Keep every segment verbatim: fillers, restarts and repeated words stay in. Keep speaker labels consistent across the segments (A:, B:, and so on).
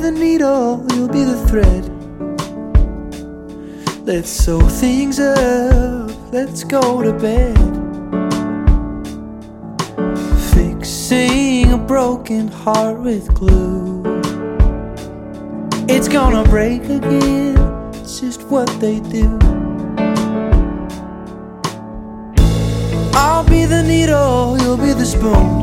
A: the needle, you'll be the thread. Let's sew things up, let's go to bed. Fixing a broken heart with glue. It's gonna break again, it's just what they do. I'll be the needle, you'll be the spoon.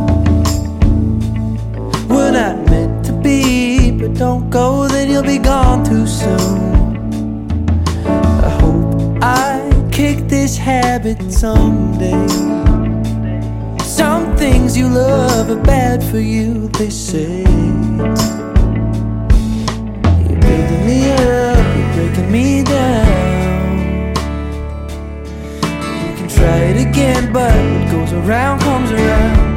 A: We're not meant to be, but don't go, then you'll be gone too soon. I hope I kick this habit someday. Some things you love are bad for you, they say. You're building me up, you're breaking me down. You can try it again, but what goes around comes around.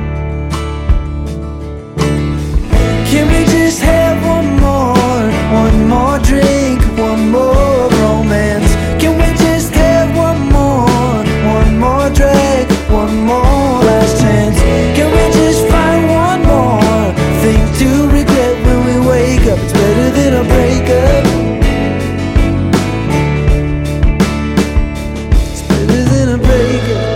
A: Can we just have one more, one more drink, one more romance? Can we just have one more, one more drag, one more last chance? Can we just find one more thing to regret when we wake up? It's better than a breakup. It's better than a breakup.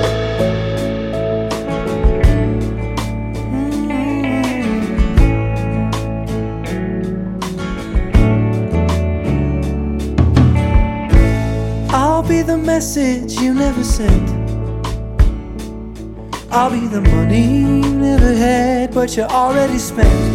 A: I'll be the message you never sent. I'll be the money you never had, but you already spent.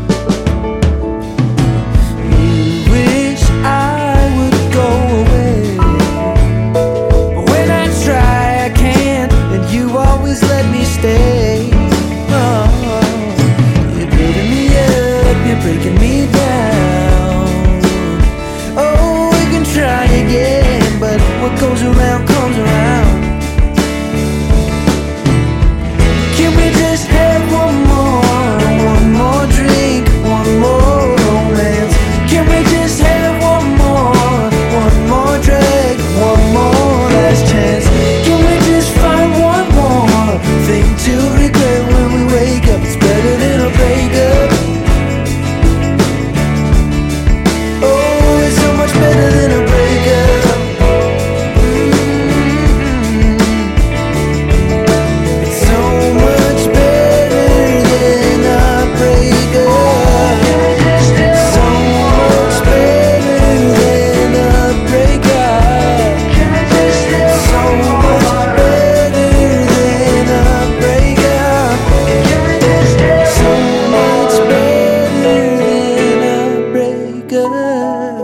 A: You wish I would go away, but when I try I can't, and you always let me stay. Oh, you're building me up, you're breaking me down. Oh, we can try again, but what goes around comes around. Can we just have one more, one more drink, one more romance? Can we just have one more, one more drag, one more last chance? Can we just find one more thing to regret when we wake up? It's better than a breakup. Oh, it's so much better than a breakup. Good.